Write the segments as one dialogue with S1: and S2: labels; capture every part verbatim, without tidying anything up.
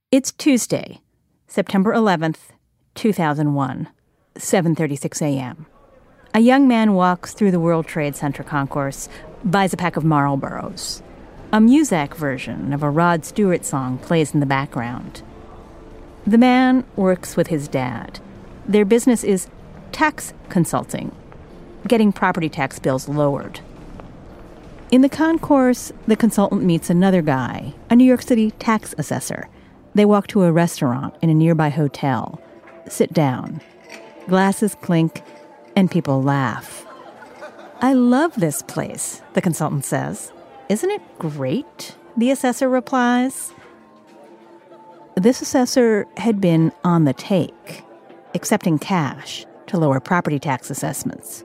S1: It's Tuesday, September eleventh, two thousand one, seven thirty-six a.m. A young man walks through the World Trade Center concourse, buys a pack of Marlboros. A Muzak version of a Rod Stewart song plays in the background. The man works with his dad. Their business is tax consulting, getting property tax bills lowered. In the concourse, the consultant meets another guy, a New York City tax assessor. They walk to a restaurant in a nearby hotel, sit down. Glasses clink, and people laugh. "I love this place," the consultant says. "Isn't it great?" the assessor replies. This assessor had been on the take, accepting cash to lower property tax assessments.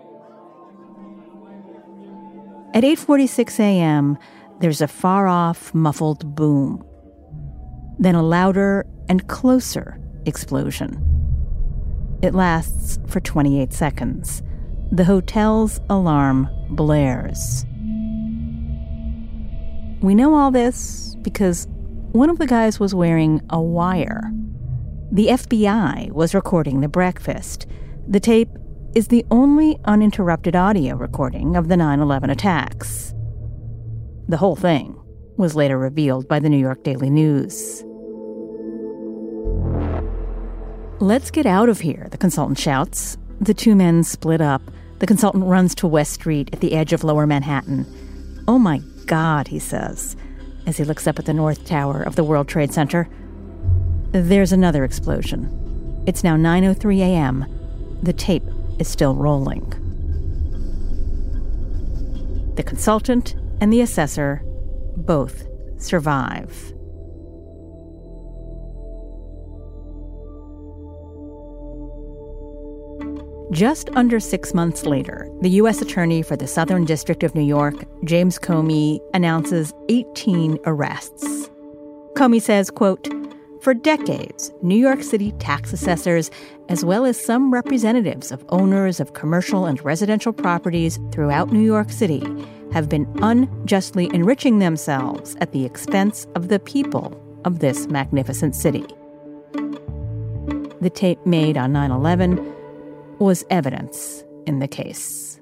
S1: At eight forty-six a.m., there's a far-off, muffled boom. Then a louder and closer explosion. It lasts for twenty-eight seconds. The hotel's alarm blares. We know all this because one of the guys was wearing a wire. The F B I was recording the breakfast. The tape is the only uninterrupted audio recording of the nine eleven attacks. The whole thing was later revealed by the New York Daily News. "Let's get out of here," the consultant shouts. The two men split up. The consultant runs to West Street at the edge of Lower Manhattan. "Oh my God," he says, as he looks up at the North Tower of the World Trade Center. There's another explosion. It's now nine oh three a.m. The tape is still rolling. The consultant and the assessor both survive. Just under six months later, the U S Attorney for the Southern District of New York, James Comey, announces eighteen arrests. Comey says, quote, "For decades, New York City tax assessors, as well as some representatives of owners of commercial and residential properties throughout New York City, have been unjustly enriching themselves at the expense of the people of this magnificent city." The tape made on nine eleven was evidence in the case.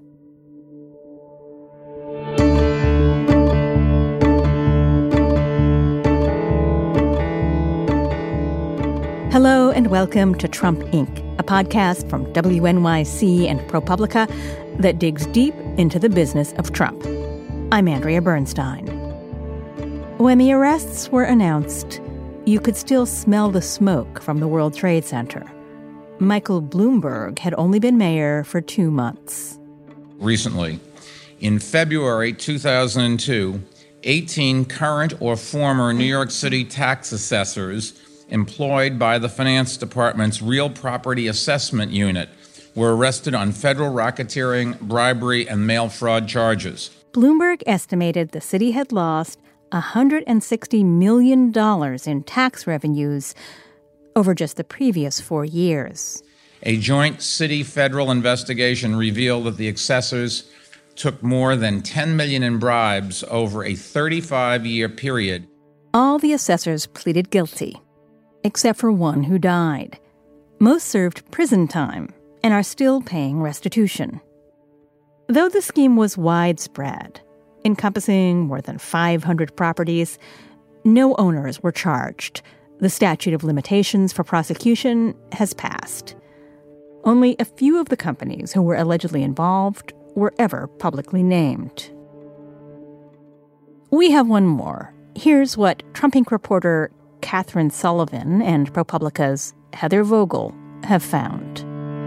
S1: Hello and welcome to Trump, Incorporated, a podcast from W N Y C and ProPublica that digs deep into the business of Trump. I'm Andrea Bernstein. When the arrests were announced, you could still smell the smoke from the World Trade Center. Michael Bloomberg had only been mayor for two months.
S2: Recently, in February two thousand two, eighteen current or former New York City tax assessors employed by the Finance Department's Real Property Assessment Unit were arrested on federal racketeering, bribery, and mail fraud charges.
S1: Bloomberg estimated the city had lost one hundred sixty million dollars in tax revenues over just the previous four years.
S2: A joint city-federal investigation revealed that the assessors took more than ten million dollars in bribes over a thirty-five-year period.
S1: All the assessors pleaded guilty, except for one who died. Most served prison time and are still paying restitution. Though the scheme was widespread, encompassing more than five hundred properties, no owners were charged. The statute of limitations for prosecution has passed. Only a few of the companies who were allegedly involved were ever publicly named. We have one more. Here's what Trump Incorporated reporter Catherine Sullivan and ProPublica's Heather Vogel have found.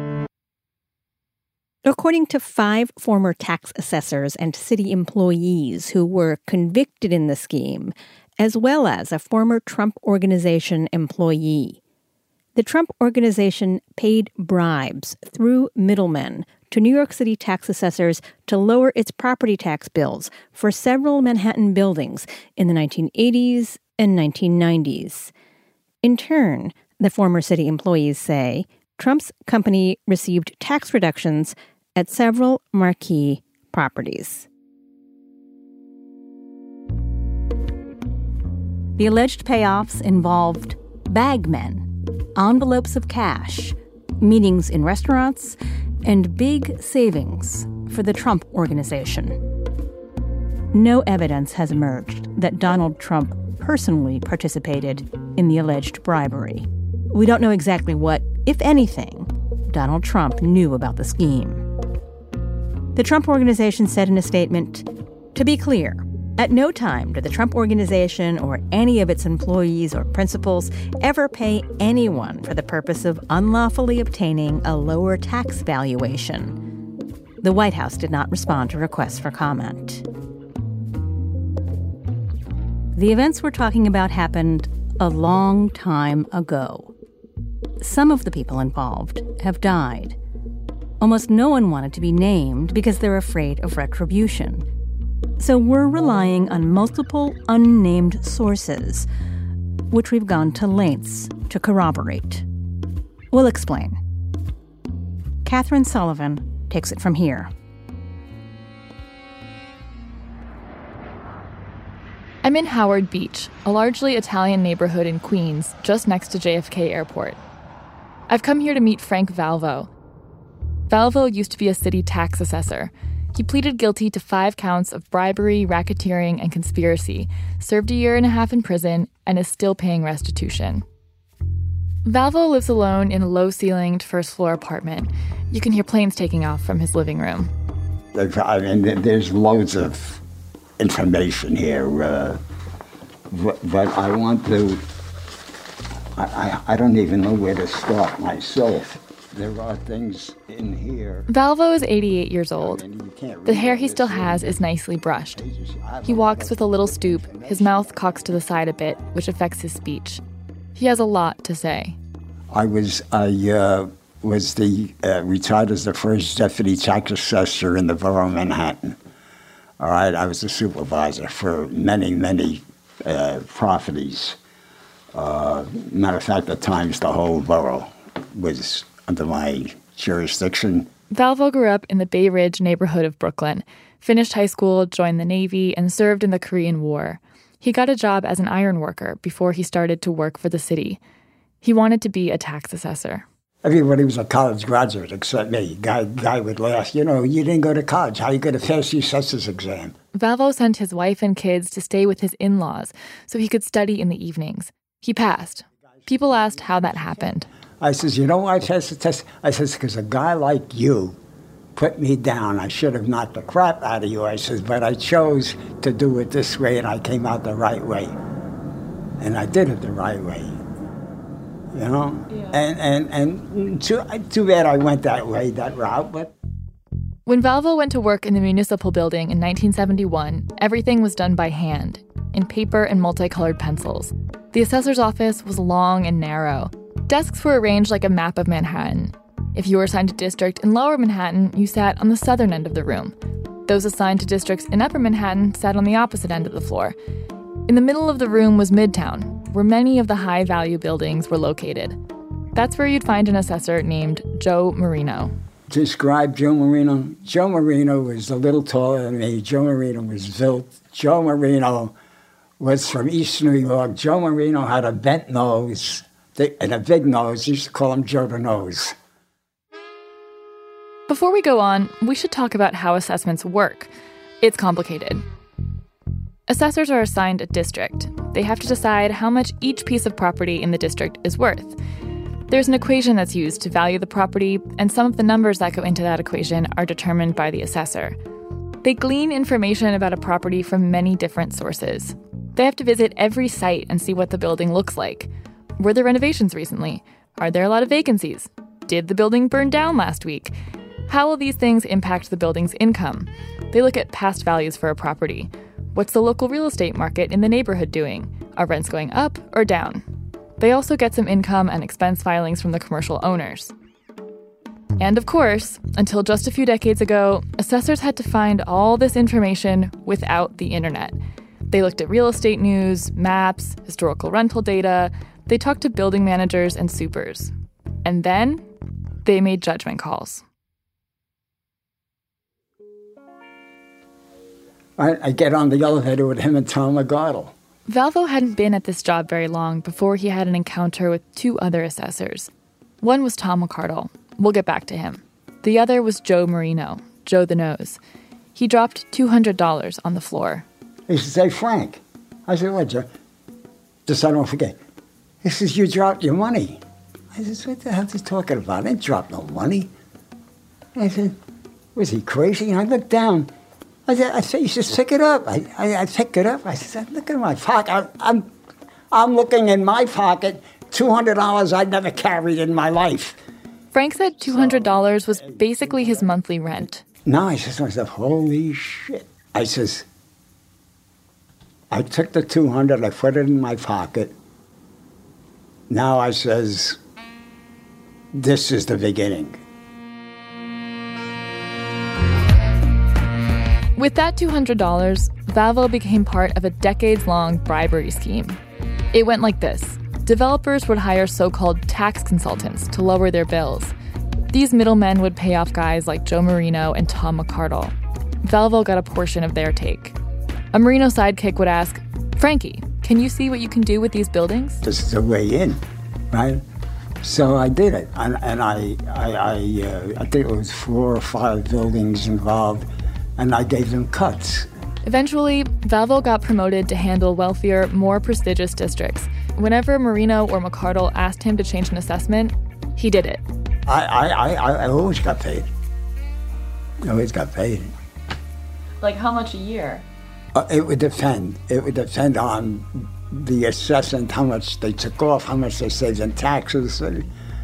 S1: According to five former tax assessors and city employees who were convicted in the scheme, as well as a former Trump Organization employee, the Trump Organization paid bribes through middlemen to New York City tax assessors to lower its property tax bills for several Manhattan buildings in the nineteen eighties and nineteen nineties. In turn, the former city employees say, Trump's company received tax reductions at several marquee properties. The alleged payoffs involved bagmen, envelopes of cash, meetings in restaurants, and big savings for the Trump Organization. No evidence has emerged that Donald Trump personally participated in the alleged bribery. We don't know exactly what, if anything, Donald Trump knew about the scheme. The Trump Organization said in a statement, "To be clear, at no time did the Trump Organization or any of its employees or principals ever pay anyone for the purpose of unlawfully obtaining a lower tax valuation." The White House did not respond to requests for comment. The events we're talking about happened a long time ago. Some of the people involved have died. Almost no one wanted to be named because they're afraid of retribution. So we're relying on multiple unnamed sources, which we've gone to lengths to corroborate. We'll explain. Catherine Sullivan takes it from here.
S3: I'm in Howard Beach, a largely Italian neighborhood in Queens, just next to J F K Airport. I've come here to meet Frank Valvo. Valvo used to be a city tax assessor. He pleaded guilty to five counts of bribery, racketeering, and conspiracy, served a year and a half in prison, and is still paying restitution. Valvo lives alone in a low-ceilinged first-floor apartment. You can hear planes taking off from his living room.
S4: I mean, there's loads of information here, uh, but, but I want to, I, I, I don't even know where to start myself. There are things in here.
S3: Valvo is eighty-eight years old. The hair he still has is nicely brushed. He walks with a little stoop, his mouth cocks to the side a bit, which affects his speech. He has a lot to say.
S4: I was, I uh, was the, uh, retired as the first deputy tax assessor in the borough of Manhattan. All right, I was a supervisor for many, many uh, properties. Uh, matter of fact, at times the whole borough was under my jurisdiction.
S3: Valvo grew up in the Bay Ridge neighborhood of Brooklyn, finished high school, joined the Navy, and served in the Korean War. He got a job as an iron worker before he started to work for the city. He wanted to be a tax assessor.
S4: Everybody was a college graduate except me. Guy, guy would laugh, you know, you didn't go to college. How are you going to pass your assessor's exam?
S3: Valvo sent his wife and kids to stay with his in-laws so he could study in the evenings. He passed. People asked how that happened.
S4: I says, you know why I passed the test? I says, because a guy like you put me down. I should have knocked the crap out of you. I says, but I chose to do it this way, and I came out the right way. And I did it the right way. You know? Yeah. And, and, and too, too bad I went that way, that route, but...
S3: When Valvo went to work in the municipal building in nineteen seventy-one, everything was done by hand, in paper and multicolored pencils. The assessor's office was long and narrow. Desks were arranged like a map of Manhattan. If you were assigned a district in Lower Manhattan, you sat on the southern end of the room. Those assigned to districts in Upper Manhattan sat on the opposite end of the floor. In the middle of the room was Midtown, where many of the high-value buildings were located. That's where you'd find an assessor named Joe Marino.
S4: Describe Joe Marino. Joe Marino was a little taller than me. Joe Marino was built. Joe Marino was from East New York. Joe Marino had a bent nose and a big nose. They used to call him Joe the Nose.
S3: Before we go on, we should talk about how assessments work. It's complicated. Assessors are assigned a district. They have to decide how much each piece of property in the district is worth. There's an equation that's used to value the property, and some of the numbers that go into that equation are determined by the assessor. They glean information about a property from many different sources. They have to visit every site and see what the building looks like. Were there renovations recently? Are there a lot of vacancies? Did the building burn down last week? How will these things impact the building's income? They look at past values for a property. What's the local real estate market in the neighborhood doing? Are rents going up or down? They also get some income and expense filings from the commercial owners. And of course, until just a few decades ago, assessors had to find all this information without the internet. They looked at real estate news, maps, historical rental data. They talked to building managers and supers. And then they made judgment calls.
S4: I, I get on the elevator with him and Tom McGardle.
S3: Valvo hadn't been at this job very long before he had an encounter with two other assessors. One was Tom McCardle. We'll get back to him. The other was Joe Marino, Joe the Nose. He dropped two hundred dollars on the floor.
S4: He said, "Hey, Frank." I said, "What, Joe?" Just so I don't forget. He says, "You dropped your money." I said, "What the hell is he talking about? I didn't drop no money." I said, "Was he crazy?" And I looked down. I said, I said, "You should pick it up." I, I, I picked it up. I said, "Look at my pocket. I'm, I'm, I'm looking in my pocket, two hundred dollars I never carried in my life."
S3: Frank said two hundred dollars was basically his monthly rent.
S4: No, I said to myself, "Holy shit." I says, I took the two hundred, I put it in my pocket. Now I says, this is the beginning.
S3: With that two hundred dollars, Valvo became part of a decades-long bribery scheme. It went like this. Developers would hire so-called tax consultants to lower their bills. These middlemen would pay off guys like Joe Marino and Tom McCardle. Valvo got a portion of their take. A Marino sidekick would ask, "Frankie, can you see what you can do with these buildings?"
S4: This is the way in, right? So I did it, and, and I, I, I, uh, I think it was four or five buildings involved, and I gave them cuts.
S3: Eventually, Valvo got promoted to handle wealthier, more prestigious districts. Whenever Marino or McCardle asked him to change an assessment, he did it.
S4: I, I, I, I always got paid. I always got paid.
S3: Like how much a year?
S4: Uh, it would depend. It would depend on the assessment, how much they took off, how much they saved in taxes, a,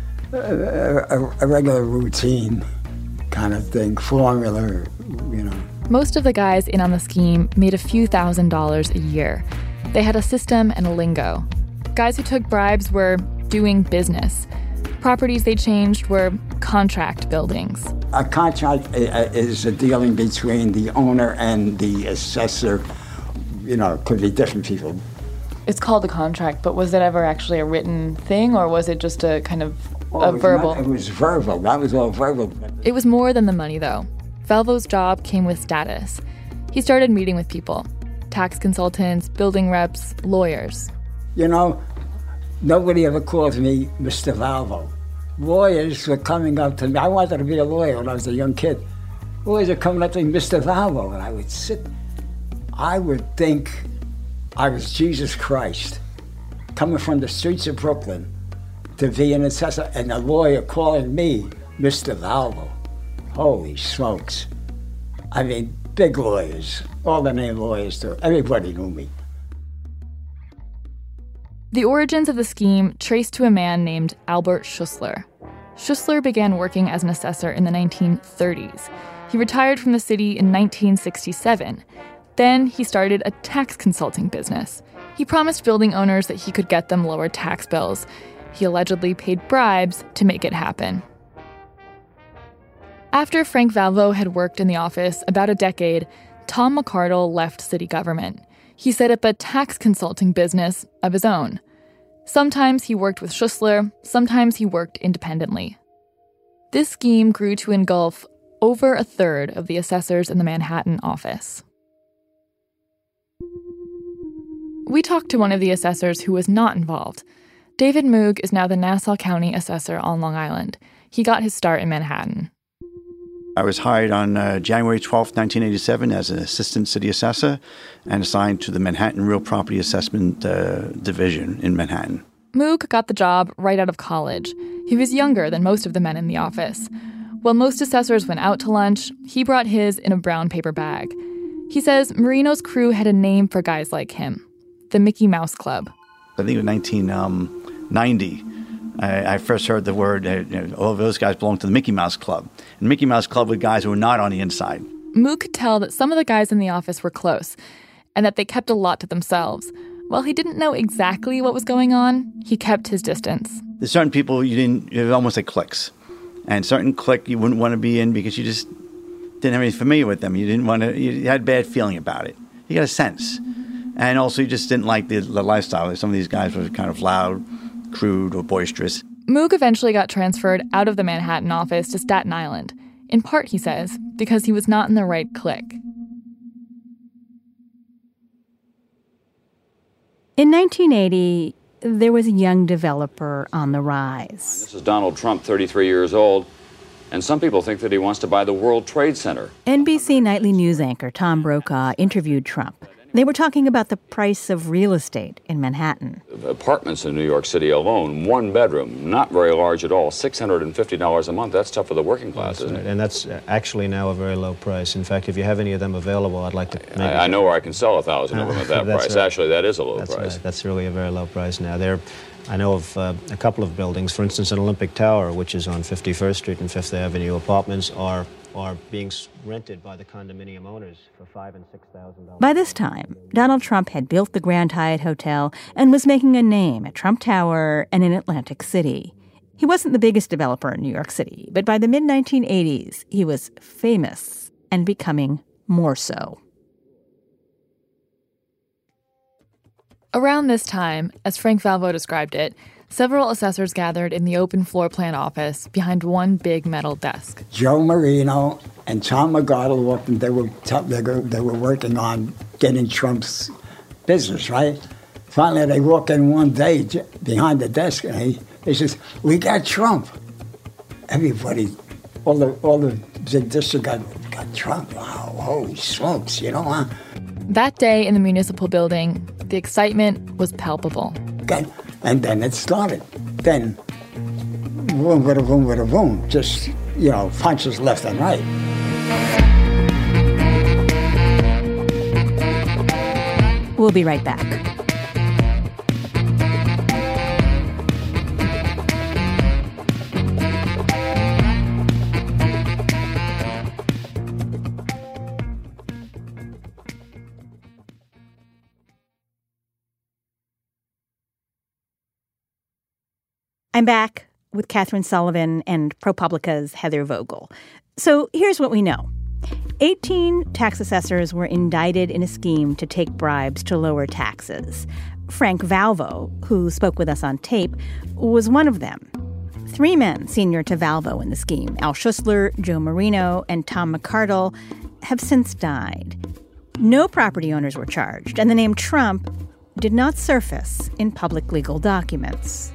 S4: a, a regular routine kind of thing, formula, you know.
S3: Most of the guys in on the scheme made a few thousand dollars a year. They had a system and a lingo. Guys who took bribes were doing business. Properties they changed were contract buildings.
S4: A contract is a dealing between the owner and the assessor. You know, it could be different people.
S3: It's called a contract, but was it ever actually a written thing, or was it just a kind of
S4: oh,
S3: a
S4: it
S3: verbal?
S4: Not, it was verbal. That was all verbal.
S3: It was more than the money, though. Valvo's job came with status. He started meeting with people. Tax consultants, building reps, lawyers.
S4: You know, nobody ever called me Mister Valvo. Lawyers were coming up to me. I wanted to be a lawyer when I was a young kid. Lawyers were coming up to me, Mister Valvo, and I would sit. I would think I was Jesus Christ, coming from the streets of Brooklyn to be an assessor, and a lawyer calling me Mister Valvo. Holy smokes. I mean, big lawyers, all the name lawyers too. Everybody knew me.
S3: The origins of the scheme traced to a man named Albert Schussler. Schussler began working as an assessor in the nineteen thirties. He retired from the city in nineteen sixty-seven. Then he started a tax consulting business. He promised building owners that he could get them lower tax bills. He allegedly paid bribes to make it happen. After Frank Valvo had worked in the office about a decade, Tom McCardle left city government. He set up a tax consulting business of his own. Sometimes he worked with Schussler, sometimes he worked independently. This scheme grew to engulf over a third of the assessors in the Manhattan office. We talked to one of the assessors who was not involved. David Moog is now the Nassau County assessor on Long Island. He got his start in Manhattan.
S5: I was hired on uh, January twelfth, nineteen eighty-seven as an assistant city assessor and assigned to the Manhattan Real Property Assessment uh, Division in Manhattan.
S3: Moog got the job right out of college. He was younger than most of the men in the office. While most assessors went out to lunch, he brought his in a brown paper bag. He says Marino's crew had a name for guys like him, the Mickey Mouse Club.
S5: I think it was nineteen ninety. I, I first heard the word, uh, you know, all of those guys belong to the Mickey Mouse Club. And Mickey Mouse Club were guys who were not on the inside.
S3: Moog could tell that some of the guys in the office were close and that they kept a lot to themselves. While he didn't know exactly what was going on, he kept his distance.
S5: There's certain people you didn't, it was almost like cliques. And certain clique you wouldn't want to be in because you just didn't have any familiar with them. You didn't want to, you had a bad feeling about it. You got a sense. And also you just didn't like the, the lifestyle. Some of these guys were kind of loud, crude, or boisterous.
S3: Moog eventually got transferred out of the Manhattan office to Staten Island, in part, he says, because he was not in the right clique.
S1: In nineteen eighty, there was a young developer on the rise.
S6: This is Donald Trump, thirty-three years old, and some people think that he wants to buy the World Trade Center.
S1: N B C nightly news anchor Tom Brokaw interviewed Trump. They were talking about the price of real estate in Manhattan.
S6: Apartments in New York City alone, one bedroom, not very large at all, six hundred fifty dollars a month. That's tough for the working class,
S7: that's
S6: isn't
S7: right.
S6: it?
S7: And that's actually now a very low price. In fact, if you have any of them available, I'd like to... Maybe
S6: I, I know where I can sell a thousand of them at that price.
S7: Right.
S6: Actually, that is a low
S7: that's
S6: price.
S7: Right. That's really a very low price now. There, I know of uh, a couple of buildings, for instance, an Olympic Tower, which is on fifty-first Street and Fifth Avenue. Apartments are are being rented by the condominium owners for five and six thousand dollars.
S1: By this time, Donald Trump had built the Grand Hyatt Hotel and was making a name at Trump Tower and in Atlantic City. He wasn't the biggest developer in New York City, but by the mid nineteen eighties, he was famous and becoming more so.
S3: Around this time, as Frank Valvo described it, several assessors gathered in the open floor plan office behind one big metal desk.
S4: Joe Marino and Tom McArdle walked in. They were, they were, they were working on getting Trump's business, right? Finally, they walk in one day behind the desk, and he, he says, "We got Trump." Everybody, all the all the big district got, got Trump. Wow, holy smokes, you know, huh?
S3: That day in the municipal building, the excitement was palpable.
S4: Okay. And then it started. Then, boom, boom, boom, boom, boom, just, you know, punches left and right.
S1: We'll be right back. I'm back with Catherine Sullivan and ProPublica's Heather Vogel. So here's what we know. eighteen tax assessors were indicted in a scheme to take bribes to lower taxes. Frank Valvo, who spoke with us on tape, was one of them. Three men senior to Valvo in the scheme, Al Schussler, Joe Marino, and Tom McArdle, have since died. No property owners were charged, and the name Trump did not surface in public legal documents.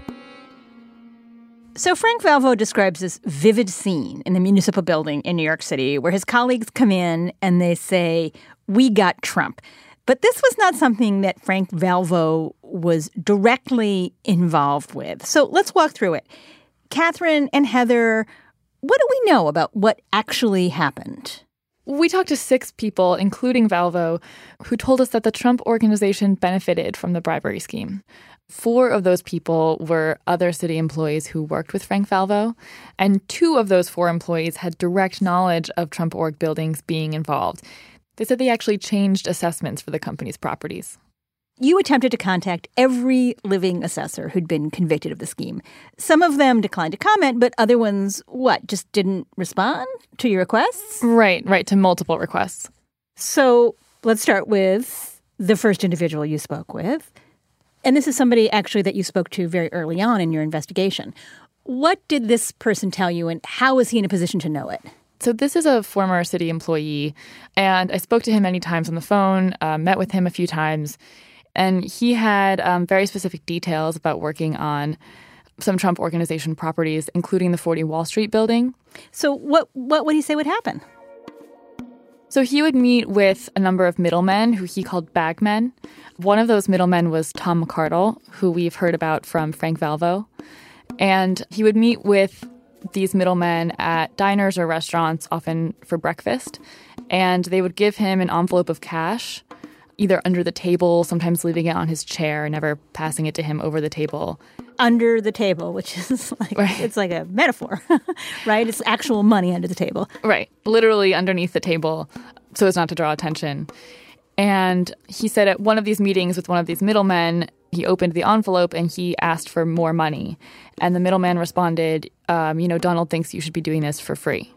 S1: So Frank Valvo describes this vivid scene in the municipal building in New York City where his colleagues come in and they say, "We got Trump." But this was not something that Frank Valvo was directly involved with. So let's walk through it. Catherine and Heather, what do we know about what actually happened?
S3: We talked to six people, including Valvo, who told us that the Trump Organization benefited from the bribery scheme. Four of those people were other city employees who worked with Frank Valvo, and two of those four employees had direct knowledge of Trump Org buildings being involved. They said they actually changed assessments for the company's properties.
S1: You attempted to contact every living assessor who'd been convicted of the scheme. Some of them declined to comment, but other ones, what, just didn't respond to your requests?
S3: Right, right, to multiple requests.
S1: So let's start with the first individual you spoke with. And this is somebody actually that you spoke to very early on in your investigation. What did this person tell you, and how was he in a position to know it?
S3: So this is a former city employee, and I spoke to him many times on the phone, uh, met with him a few times, and he had um, very specific details about working on some Trump Organization properties, including the forty Wall Street building.
S1: So what what would he say would happen?
S3: So he would meet with a number of middlemen who he called bagmen. One of those middlemen was Tom McArdle, who we've heard about from Frank Valvo. And he would meet with these middlemen at diners or restaurants, often for breakfast. And they would give him an envelope of cash, either under the table, sometimes leaving it on his chair, never passing it to him over the table.
S1: Under the table, which is like, right. It's like a metaphor, right? It's actual money under the table.
S3: Right. Literally underneath the table, so as not to draw attention. And he said at one of these meetings with one of these middlemen, he opened the envelope and he asked for more money. And the middleman responded, um, you know, Donald thinks you should be doing this for free.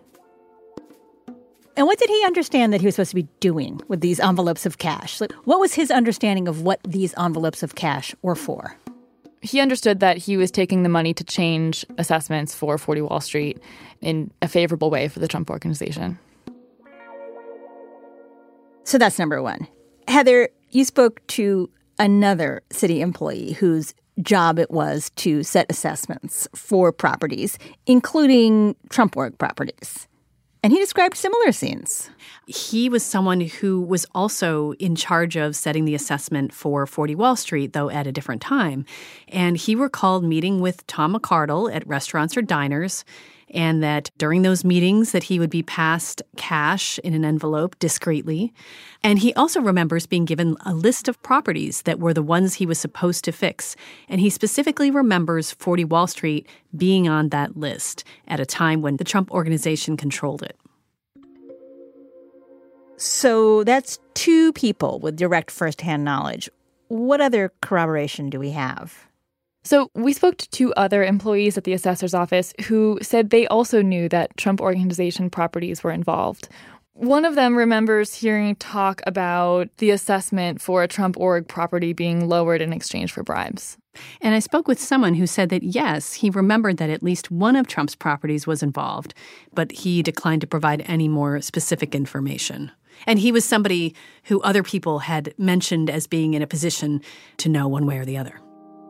S1: And what did he understand that he was supposed to be doing with these envelopes of cash? Like, what was his understanding of what these envelopes of cash were for?
S3: He understood that he was taking the money to change assessments for forty Wall Street in a favorable way for the Trump Organization.
S1: So that's number one. Heather, you spoke to another city employee whose job it was to set assessments for properties, including Trump Org properties. And he described similar scenes.
S8: He was someone who was also in charge of setting the assessment for forty Wall Street, though at a different time. And he recalled meeting with Tom McArdle at restaurants or diners, and that during those meetings that he would be passed cash in an envelope discreetly. And he also remembers being given a list of properties that were the ones he was supposed to fix. And he specifically remembers forty Wall Street being on that list at a time when the Trump Organization controlled it.
S1: So that's two people with direct firsthand knowledge. What other corroboration do we have?
S3: So we spoke to two other employees at the assessor's office who said they also knew that Trump Organization properties were involved. One of them remembers hearing talk about the assessment for a Trump Org property being lowered in exchange for bribes.
S8: And I spoke with someone who said that, yes, he remembered that at least one of Trump's properties was involved, but he declined to provide any more specific information. And he was somebody who other people had mentioned as being in a position to know one way or the other.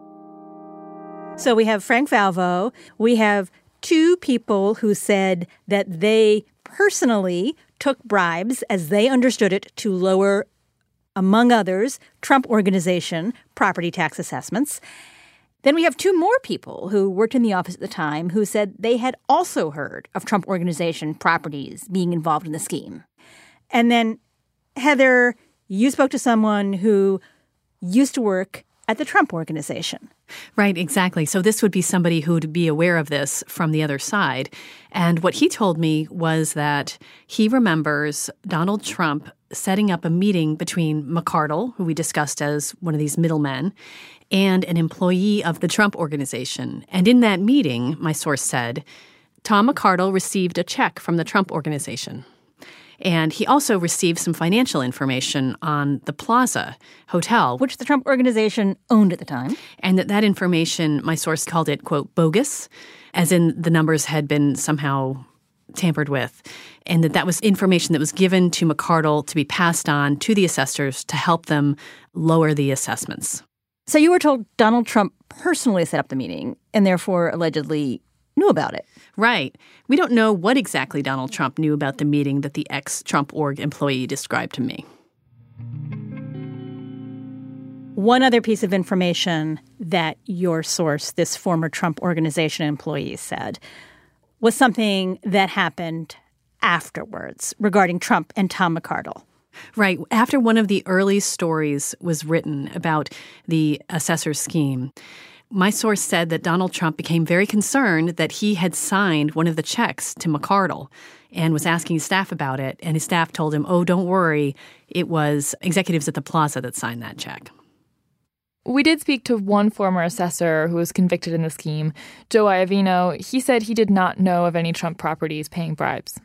S1: So we have Frank Valvo. We have two people who said that they personally took bribes, as they understood it, to lower, among others, Trump Organization property tax assessments. Then we have two more people who worked in the office at the time who said they had also heard of Trump Organization properties being involved in the scheme. And then, Heather, you spoke to someone who used to work at the Trump Organization.
S8: Right, exactly. So this would be somebody who would be aware of this from the other side. And what he told me was that he remembers Donald Trump setting up a meeting between McArdle, who we discussed as one of these middlemen, and an employee of the Trump Organization. And in that meeting, my source said, Tom McArdle received a check from the Trump Organization. And he also received some financial information on the Plaza Hotel,
S1: which the Trump Organization owned at the time.
S8: And that that information, my source called it, quote, bogus, as in the numbers had been somehow tampered with, and that that was information that was given to McArdle to be passed on to the assessors to help them lower the assessments.
S1: So you were told Donald Trump personally set up the meeting and therefore allegedly knew about it.
S8: Right. We don't know what exactly Donald Trump knew about the meeting that the ex-Trump Org employee described to me.
S1: One other piece of information that your source, this former Trump Organization employee, said was something that happened afterwards regarding Trump and Tom McArdle.
S8: Right. After one of the early stories was written about the assessor scheme, my source said that Donald Trump became very concerned that he had signed one of the checks to McArdle and was asking his staff about it. And his staff told him, oh, don't worry, it was executives at the Plaza that signed that check.
S3: We did speak to one former assessor who was convicted in the scheme, Joe Iovino. He said he did not know of any Trump properties paying bribes.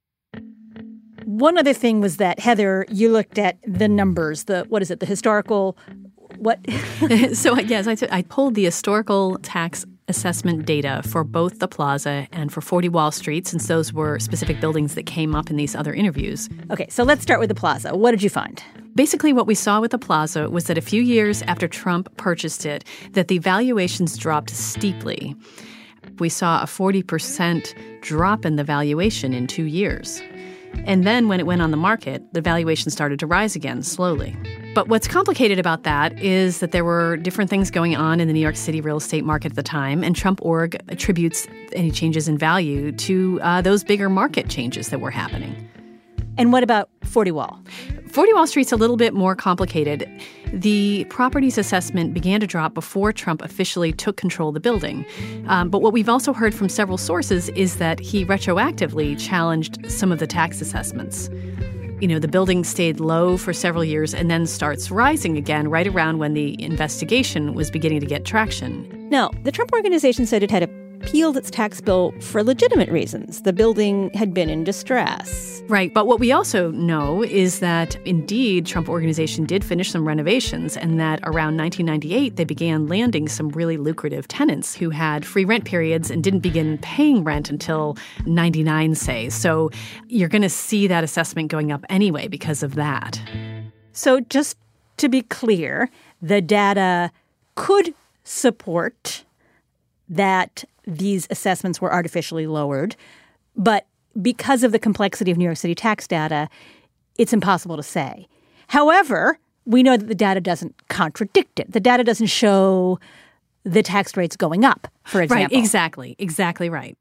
S1: One other thing was that, Heather, you looked at the numbers, the, what is it, the historical... What?
S8: so, yes, I, t- I pulled the historical tax assessment data for both the Plaza and for forty Wall Street, since those were specific buildings that came up in these other interviews.
S1: Okay, so let's start with the Plaza. What did you find?
S8: Basically, what we saw with the Plaza was that a few years after Trump purchased it, that the valuations dropped steeply. We saw a forty percent drop in the valuation in two years. And then when it went on the market, the valuation started to rise again slowly. But what's complicated about that is that there were different things going on in the New York City real estate market at the time, and Trump Org attributes any changes in value to uh, those bigger market changes that were happening.
S1: And what about forty Wall?
S8: forty Wall Street's a little bit more complicated. The properties assessment began to drop before Trump officially took control of the building. Um, but what we've also heard from several sources is that he retroactively challenged some of the tax assessments. You know, the building stayed low for several years and then starts rising again right around when the investigation was beginning to get traction.
S1: Now, the Trump Organization said it had appealed its tax bill for legitimate reasons. The building had been in distress.
S8: Right. But what we also know is that, indeed, Trump Organization did finish some renovations, and that around nineteen ninety-eight, they began landing some really lucrative tenants who had free rent periods and didn't begin paying rent until ninety-nine, say. So you're going to see that assessment going up anyway because of that.
S1: So just to be clear, the data could support that these assessments were artificially lowered. But because of the complexity of New York City tax data, it's impossible to say. However, we know that the data doesn't contradict it. The data doesn't show the tax rates going up, for example.
S8: Right, exactly. Exactly right.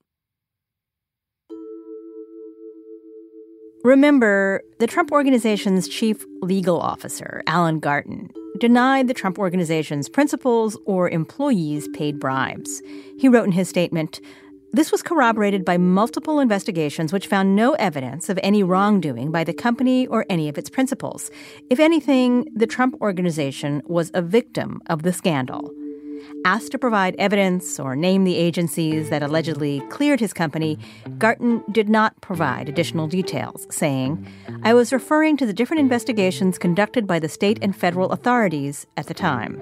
S1: Remember, the Trump Organization's chief legal officer, Alan Garten, denied the Trump Organization's principals or employees paid bribes. He wrote in his statement, "This was corroborated by multiple investigations which found no evidence of any wrongdoing by the company or any of its principals. If anything, the Trump Organization was a victim of the scandal." Asked to provide evidence or name the agencies that allegedly cleared his company, Garten did not provide additional details, saying, "I was referring to the different investigations conducted by the state and federal authorities at the time."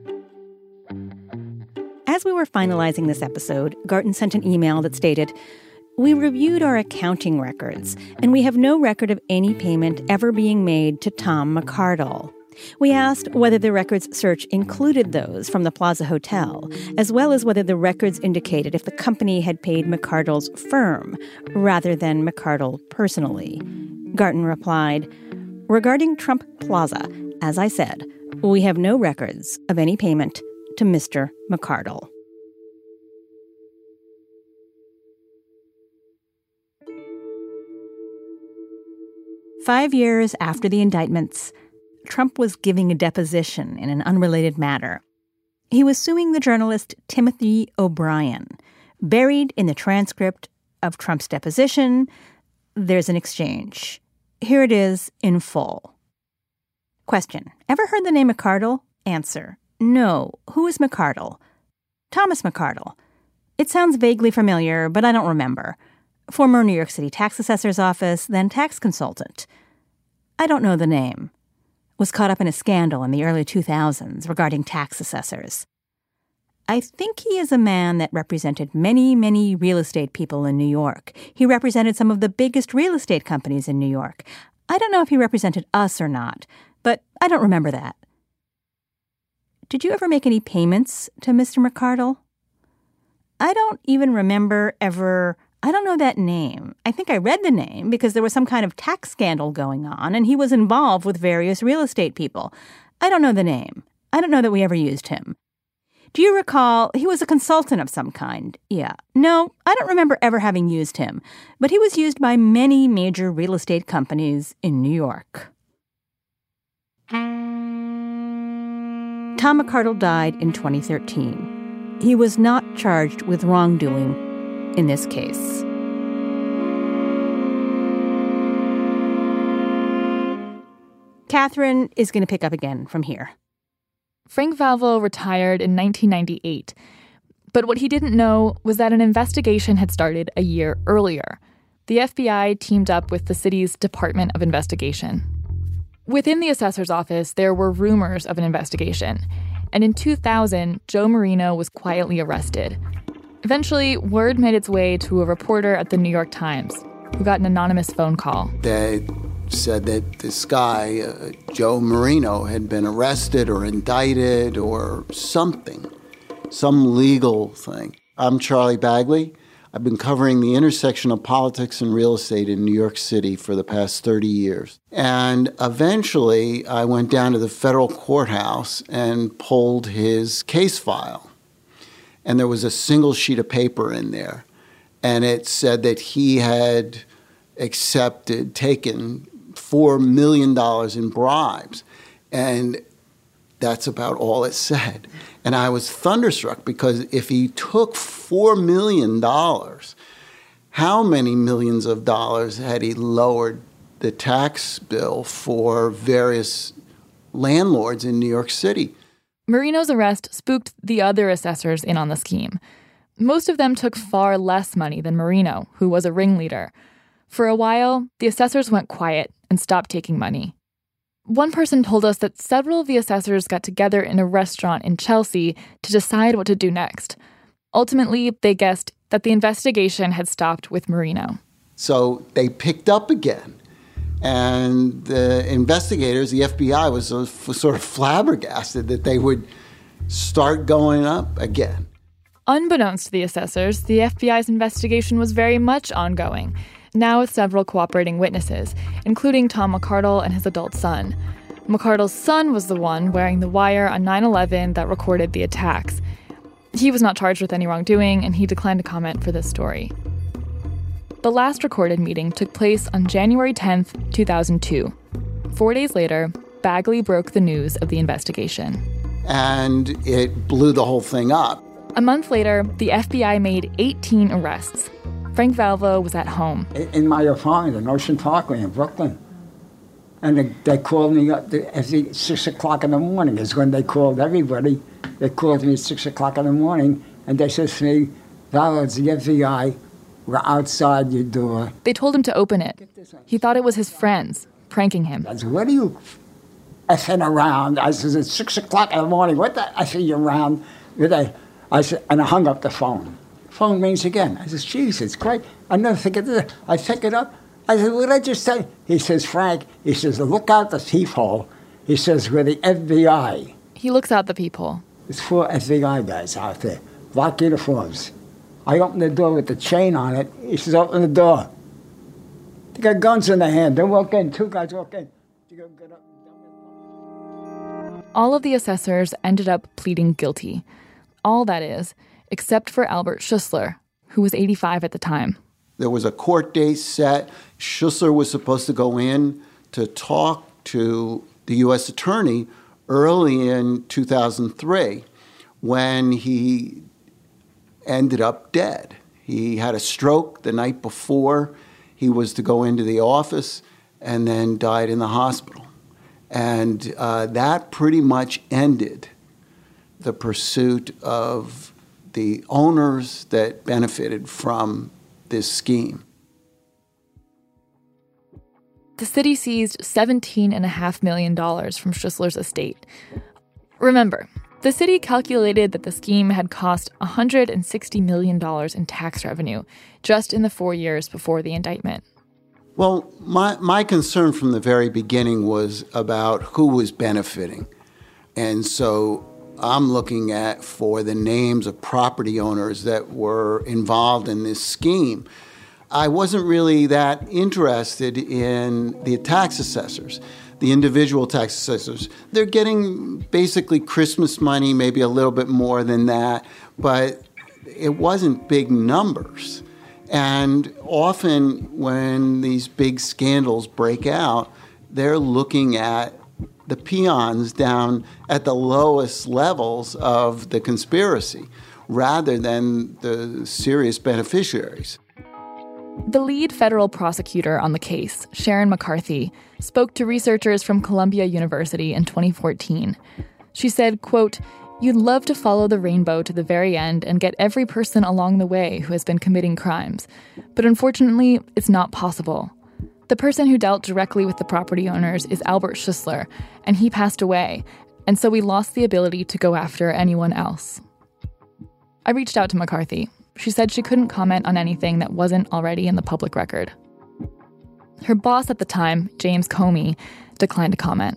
S1: As we were finalizing this episode, Garten sent an email that stated, "We reviewed our accounting records, and we have no record of any payment ever being made to Tom McArdle. We asked whether the records search included those from the Plaza Hotel, as well as whether the records indicated if the company had paid McArdle's firm rather than McArdle personally." Garten replied, "Regarding Trump Plaza, as I said, we have no records of any payment to Mister McArdle." Five years after the indictments, Trump was giving a deposition in an unrelated matter. He was suing the journalist Timothy O'Brien. Buried in the transcript of Trump's deposition, there's an exchange. Here it is in full. Question: Ever heard the name McArdle? Answer: No. Who is McArdle? Thomas McArdle. It sounds vaguely familiar, but I don't remember. Former New York City tax assessor's office, then tax consultant. I don't know the name. Was caught up in a scandal in the early two thousands regarding tax assessors. I think he is a man that represented many, many real estate people in New York. He represented some of the biggest real estate companies in New York. I don't know if he represented us or not, but I don't remember that. Did you ever make any payments to Mister McArdle? I don't even remember ever... I don't know that name. I think I read the name because there was some kind of tax scandal going on, and he was involved with various real estate people. I don't know the name. I don't know that we ever used him. Do you recall he was a consultant of some kind? Yeah. No, I don't remember ever having used him, but he was used by many major real estate companies in New York. Tom McArdle died in twenty thirteen. He was not charged with wrongdoing in this case. Catherine is going to pick up again from here.
S3: Frank Valvo retired in nineteen ninety-eight. But what he didn't know was that an investigation had started a year earlier. The F B I teamed up with the city's Department of Investigation. Within the assessor's office, there were rumors of an investigation. And in two thousand, Joe Marino was quietly arrested. Eventually, word made its way to a reporter at the New York Times who got an anonymous phone call.
S9: They said that this guy, uh, Joe Marino, had been arrested or indicted or something, some legal thing. I'm Charlie Bagley. I've been covering the intersection of politics and real estate in New York City for the past thirty years. And eventually, I went down to the federal courthouse and pulled his case file. And there was a single sheet of paper in there. And it said that he had accepted, taken four million dollars in bribes. And that's about all it said. And I was thunderstruck because if he took four million dollars, how many millions of dollars had he lowered the tax bill for various landlords in New York City?
S3: Marino's arrest spooked the other assessors in on the scheme. Most of them took far less money than Marino, who was a ringleader. For a while, the assessors went quiet and stopped taking money. One person told us that several of the assessors got together in a restaurant in Chelsea to decide what to do next. Ultimately, they guessed that the investigation had stopped with Marino.
S9: So they picked up again. And the investigators, the F B I, was sort of flabbergasted that they would start going up again.
S3: Unbeknownst to the assessors, the F B I's investigation was very much ongoing, now with several cooperating witnesses, including Tom McArdle and his adult son. McArdle's son was the one wearing the wire on nine eleven that recorded the attacks. He was not charged with any wrongdoing, and he declined to comment for this story. The last recorded meeting took place on January tenth, two thousand two. Four days later, Bagley broke the news of the investigation.
S9: And it blew the whole thing up.
S3: A month later, the F B I made eighteen arrests. Frank Valvo was at home.
S4: In my apartment in Ocean Parkway in Brooklyn. And they, they called me up at six o'clock in the morning is when they called everybody. They called me at six o'clock in the morning, and they said to me, Valvo, it's the F B I. We're outside your door.
S3: They told him to open it. He thought it was his friends, pranking him.
S4: I said, what are you effing around? I said, it's six o'clock in the morning. What the I said, you're around with a... I said, and I hung up the phone. Phone rings again. I said, geez, it's great. I never think of this. I pick it up. I said, what did I just say? He says, Frank, he says, look out the peephole. He says, we're the F B I.
S3: He looks out the peephole.
S4: There's four F B I guys out there, black uniforms. I opened the door with the chain on it. He says, open the door. They got guns in their hand. They walk in. Two guys walk in.
S3: All of the assessors ended up pleading guilty. All, that is, except for Albert Schussler, who was eighty-five at the time.
S9: There was a court date set. Schussler was supposed to go in to talk to the U S attorney early in two thousand three when he ended up dead. He had a stroke the night before he was to go into the office and then died in the hospital. And uh, that pretty much ended the pursuit of the owners that benefited from this scheme.
S3: The city seized seventeen point five million dollars from Schussler's estate. Remember, the city calculated that the scheme had cost one hundred sixty million dollars in tax revenue just in the four years before the indictment.
S9: Well, my, my concern from the very beginning was about who was benefiting. And so I'm looking at for the names of property owners that were involved in this scheme. I wasn't really that interested in the tax assessors, the individual tax assessors. They're getting basically Christmas money, maybe a little bit more than that, but it wasn't big numbers. And often when these big scandals break out, they're looking at the peons down at the lowest levels of the conspiracy rather than the serious beneficiaries.
S3: The lead federal prosecutor on the case, Sharon McCarthy, spoke to researchers from Columbia University in twenty fourteen. She said, quote, "You'd love to follow the rainbow to the very end and get every person along the way who has been committing crimes. But unfortunately, it's not possible. The person who dealt directly with the property owners is Albert Schussler, and he passed away, and so we lost the ability to go after anyone else." I reached out to McCarthy. She said she couldn't comment on anything that wasn't already in the public record. Her boss at the time, James Comey, declined to comment.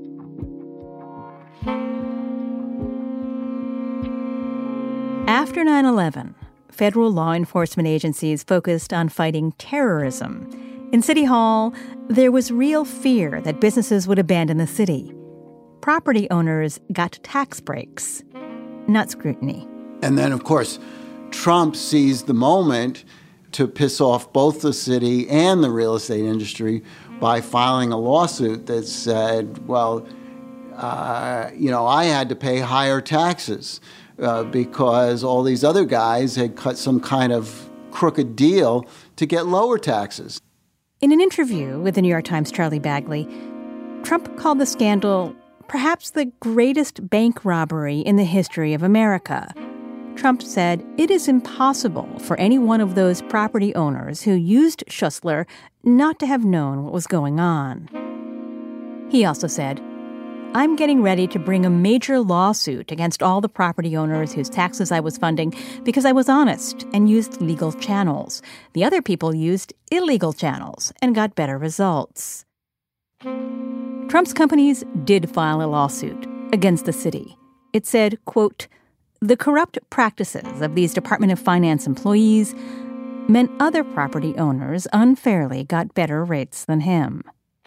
S1: After nine eleven, federal law enforcement agencies focused on fighting terrorism. In City Hall, there was real fear that businesses would abandon the city. Property owners got tax breaks, not scrutiny.
S9: And then, of course, Trump seized the moment to piss off both the city and the real estate industry by filing a lawsuit that said, well, uh, you know, I had to pay higher taxes uh, because all these other guys had cut some kind of crooked deal to get lower taxes.
S1: In an interview with the New York Times' Charlie Bagley, Trump called the scandal perhaps the greatest bank robbery in the history of America. Trump said it is impossible for any one of those property owners who used Schussler not to have known what was going on. He also said, "I'm getting ready to bring a major lawsuit against all the property owners whose taxes I was funding because I was honest and used legal channels. The other people used illegal channels and got better results." Trump's companies did file a lawsuit against the city. It said, quote, "The corrupt practices of these Department of Finance employees meant other property owners unfairly got better rates than him."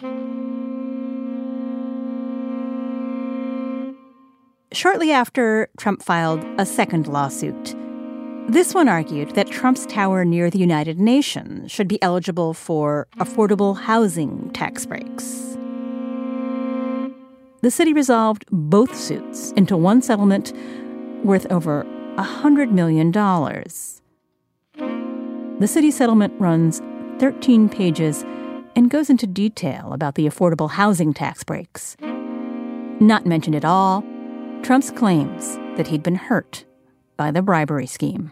S1: Shortly after, Trump filed a second lawsuit. This one argued that Trump's tower near the United Nations should be eligible for affordable housing tax breaks. The city resolved both suits into one settlement worth over one hundred million dollars. The city settlement runs thirteen pages and goes into detail about the affordable housing tax breaks. Not mentioned at all, Trump's claims that he'd been hurt by the bribery scheme.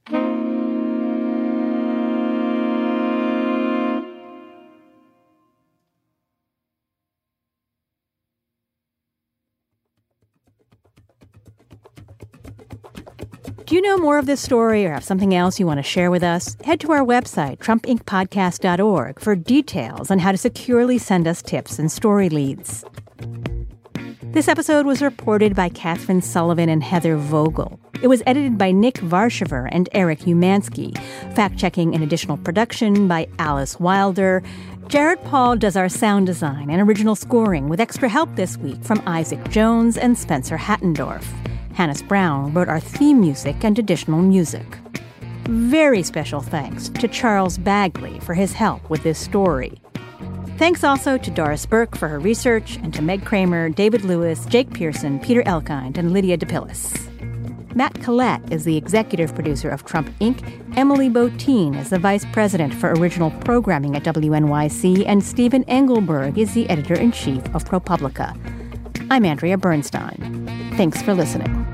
S1: Do you know more of this story or have something else you want to share with us? Head to our website, trump inc podcast dot org, for details on how to securely send us tips and story leads. This episode was reported by Catherine Sullivan and Heather Vogel. It was edited by Nick Varshover and Eric Umansky. Fact-checking and additional production by Alice Wilder. Jared Paul does our sound design and original scoring with extra help this week from Isaac Jones and Spencer Hattendorf. Hannes Brown wrote our theme music and additional music. Very special thanks to Charles Bagley for his help with this story. Thanks also to Doris Burke for her research and to Meg Kramer, David Lewis, Jake Pearson, Peter Elkind, and Lydia DePillis. Matt Collette is the executive producer of Trump Incorporated. Emily Botein is the vice president for original programming at W N Y C, and Stephen Engelberg is the editor-in-chief of ProPublica. I'm Andrea Bernstein. Thanks for listening.